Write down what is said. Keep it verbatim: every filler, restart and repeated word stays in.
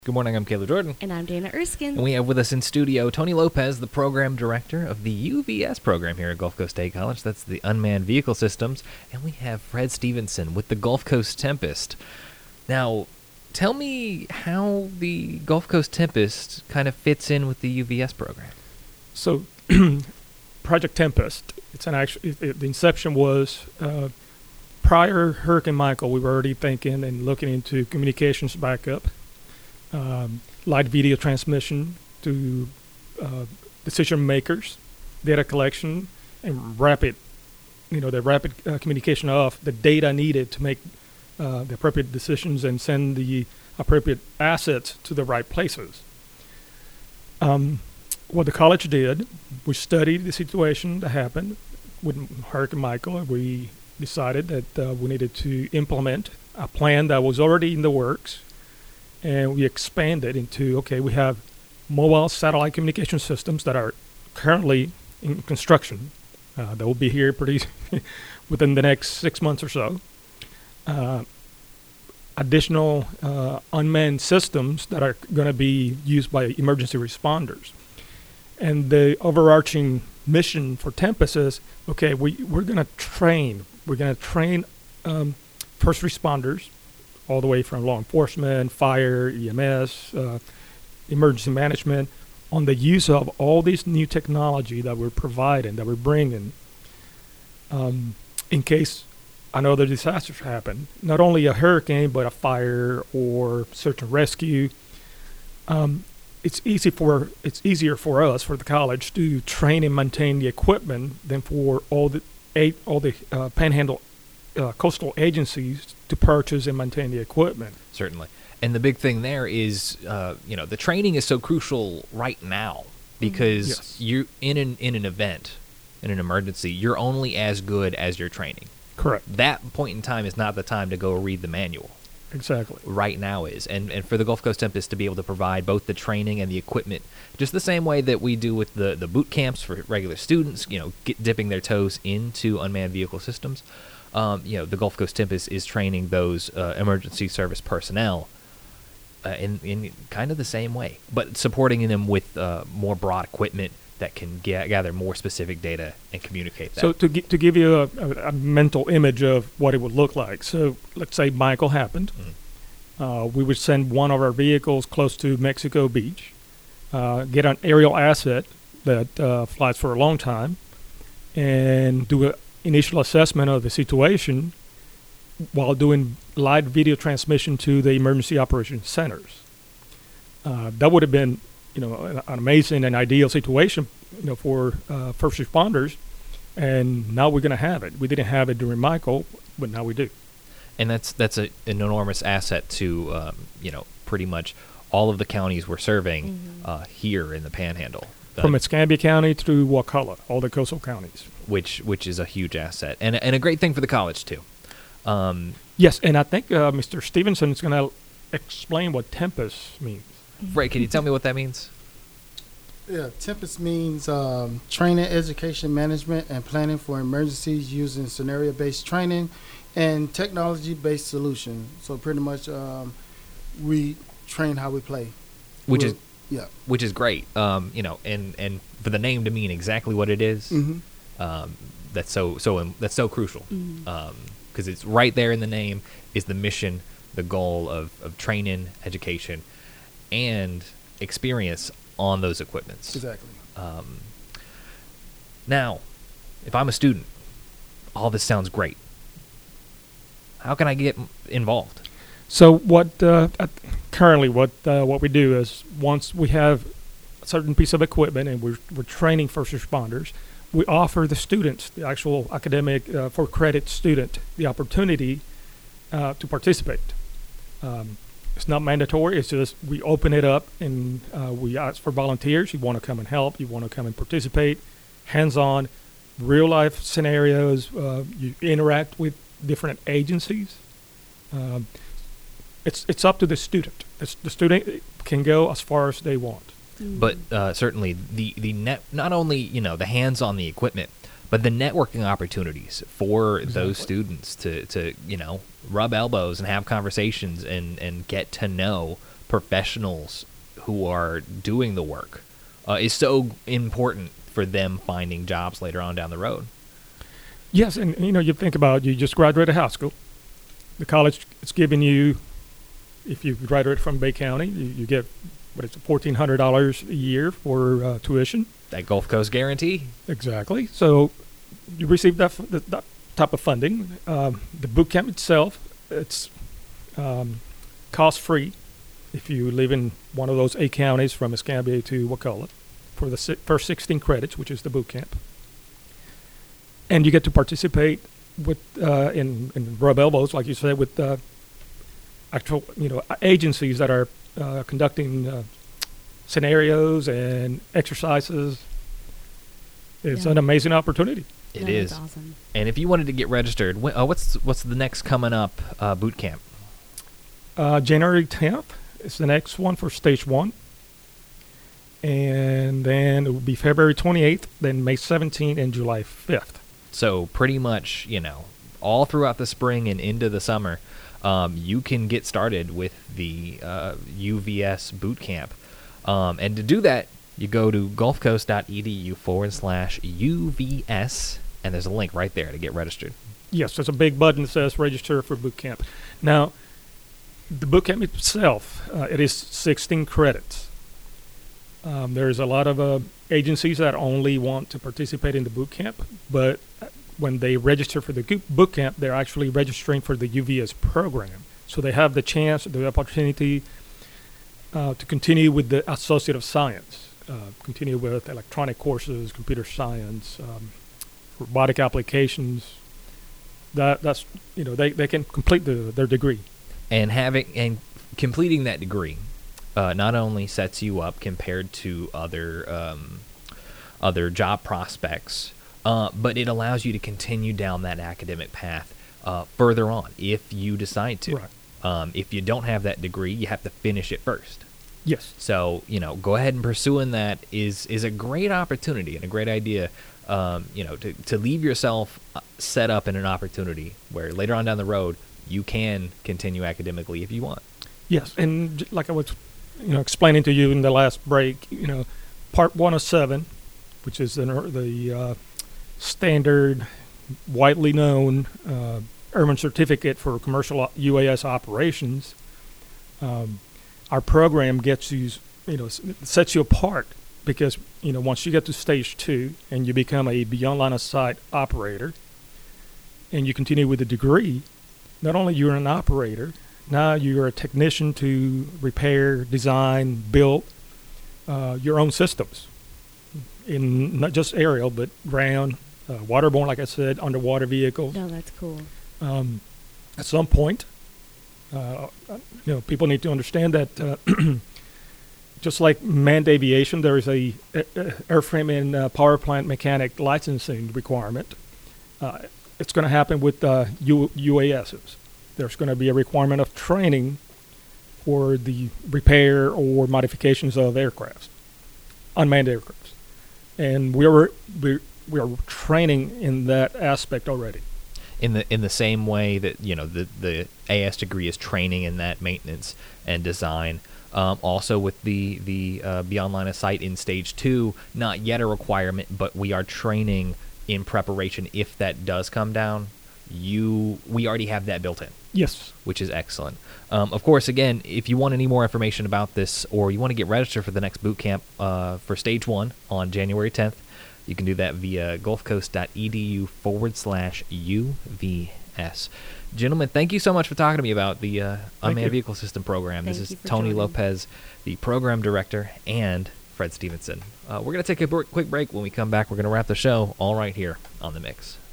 Good morning, I'm Kayla Jordan. And I'm Dana Erskine. And we have with us in studio Tony Lopez, the program director of the U V S program here at Gulf Coast State College. That's the Unmanned Vehicle Systems. And we have Fred Stevenson with the Gulf Coast Tempest. Now, tell me how the Gulf Coast Tempest kind of fits in with the U V S program. So, Project Tempest, it's an actual, it, it, the inception was uh, prior Hurricane Michael. We were already thinking and looking into communications backup. Um, light video transmission to uh, decision makers, data collection, and rapid, you know, the rapid uh, communication of the data needed to make uh, the appropriate decisions and send the appropriate assets to the right places. Um, what the college did, we studied the situation that happened with Hurricane Michael, and we decided that uh, we needed to implement a plan that was already in the works. And we expanded into, okay, we have mobile satellite communication systems that are currently in construction. Uh, that will be here pretty within the next six months or so. Uh, additional uh, unmanned systems that are going to be used by emergency responders. And the overarching mission for Tempest is, okay, we, we're going to train. We're going to train um, first responders, all the way from law enforcement, fire, E M S, uh, emergency management, on the use of all this new technology that we're providing, that we're bringing, um, in case another disaster happen. Not only a hurricane, but a fire or search and rescue. Um, it's easy for it's easier for us, for the college, to train and maintain the equipment than for all the eight all the uh, Panhandle uh, coastal agencies to purchase and maintain the equipment. Certainly. And the big thing there is, uh, you know, the training is so crucial right now because Yes. you in an in an event, in an emergency, you're only as good as your training. Correct. That point in time is not the time to go read the manual. Exactly. Right now is. And and for the Gulf Coast Tempest to be able to provide both the training and the equipment, just the same way that we do with the, the boot camps for regular students, you know, get, dipping their toes into unmanned vehicle systems. Um, you know, the Gulf Coast Tempest is training those uh, emergency service personnel uh, in in kind of the same way, but supporting them with uh, more broad equipment that can ga- gather more specific data and communicate that. So to gi- to give you a, a, a mental image of what it would look like. So let's say Michael happened. Mhm. Uh, we would send one of our vehicles close to Mexico Beach, uh, get an aerial asset that uh, flies for a long time, and do a initial assessment of the situation while doing live video transmission to the emergency operations centers. Uh, that would have been, you know, an, an amazing and ideal situation, you know, for uh, first responders. And now we're going to have it. We didn't have it during Michael, but now we do. And that's that's a, an enormous asset to, um, you know, pretty much all of the counties we're serving Mm-hmm. uh, here in the Panhandle. Uh, From Escambia County through Wakulla, all the coastal counties. which which is a huge asset and and a great thing for the college too. Um, Yes, and I think uh, Mister Stevenson is going to explain what Tempest means. Ray, can you tell me what that means? Yeah, Tempest means um, training, education, management, and planning for emergencies using scenario-based training and technology-based solutions. So pretty much um, we train how we play. Which We'll- is Yeah. which is great. Um, you know, and and for the name to mean exactly what it is, Mm-hmm. um, that's so so um, that's so crucial Mhm. because it's right there in the name is the mission, the goal of of training, education, and experience on those equipments. Exactly. Um, now, if I'm a student, all this sounds great. How can I get m- involved? So what uh, at- currently what uh, what we do is once we have a certain piece of equipment and we're we're training first responders, we offer the students, the actual academic uh, for credit student, the opportunity uh, to participate. Um, it's not mandatory. It's just we open it up and uh, we ask for volunteers. You want to come and help. You want to come and participate. Hands-on, real-life scenarios. Uh, you interact with different agencies. Um, It's it's up to the student. It's, the student can go as far as they want. But uh, certainly the the net not only you know the hands on the equipment, but the networking opportunities for those Exactly. students to, to you know rub elbows and have conversations and, and get to know professionals who are doing the work uh, is so important for them finding jobs later on down the road. Yes, and you know, you think about, you just graduated high school. The college is giving you, if you graduate from Bay County, you, you get, what is it, fourteen hundred dollars a year for uh, tuition. That Gulf Coast guarantee. Exactly. So you receive that, f- that, that type of funding. Um, the boot camp itself, it's um, cost-free if you live in one of those eight counties from Escambia to Wakulla for the si- first sixteen credits, which is the boot camp. And you get to participate with uh, in, in rub elbows, like you said, with uh, actual, you know, agencies that are uh, conducting uh, scenarios and exercises. It's Yeah. an amazing opportunity. It No, is. that's awesome. And if you wanted to get registered, wh- uh, what's what's the next coming up uh, boot camp? Uh, January tenth is the next one for stage one. And then it will be February twenty-eighth, then May seventeenth, and July fifth. So pretty much, you know, all throughout the spring and into the summer, um, you can get started with the uh, U V S boot camp. Um, and to do that, you go to gulfcoast.edu forward slash UVS, and there's a link right there to get registered. Yes, there's a big button that says register for boot camp. Now, the boot camp itself, uh, it is sixteen credits. Um, there's a lot of uh, agencies that only want to participate in the boot camp, but when they register for the gu- boot camp, they're actually registering for the U V S program. So they have the chance, the opportunity uh, to continue with the Associate of Science, uh, continue with electronic courses, computer science, um, robotic applications. That that's you know they, they can complete the, their degree. And having and completing that degree uh, not only sets you up compared to other um, other job prospects, uh, but it allows you to continue down that academic path uh, further on if you decide to. Right. Um, if you don't have that degree, you have to finish it first. Yes. So, you know, go ahead and pursuing that is is a great opportunity and a great idea, um, you know, to, to leave yourself set up in an opportunity where later on down the road, you can continue academically if you want. Yes, and j- like I was, you know, explaining to you in the last break, you know, Part one oh seven, which is the ner- the uh, standard, widely known uh, Urban Certificate for Commercial o- U A S Operations. Um, our program gets you, you know, s- sets you apart because, you know, once you get to stage two and you become a beyond line of sight operator, and you continue with the degree, not only you're an operator, now you're a technician to repair, design, build uh, your own systems in not just aerial, but ground, uh, waterborne, like I said, underwater vehicles. No, that's cool. Um, At some point, uh, you know, people need to understand that uh, just like manned aviation, there is a, a, a airframe and uh, power plant mechanic licensing requirement. Uh, it's going to happen with uh, U- UASs. There's going to be a requirement of training for the repair or modifications of aircraft, unmanned aircraft, and we are we we are training in that aspect already. In the in the same way that, you know, the the A S degree is training in that maintenance and design. Um, also with the the uh, beyond line of sight in stage two, not yet a requirement, but we are training in preparation if that does come down. You we already have that built in. Yes. Which is excellent. Um, of course, again, if you want any more information about this or you want to get registered for the next boot camp uh, for stage one on January tenth, you can do that via gulfcoast.edu forward slash UVS. Gentlemen, thank you so much for talking to me about the uh, Unmanned you. Vehicle System program. Thank this you is for Tony joining. Lopez, the program director, and Fred Stevenson. Uh, we're going to take a br- quick break. When we come back, we're going to wrap the show all right here on The Mix.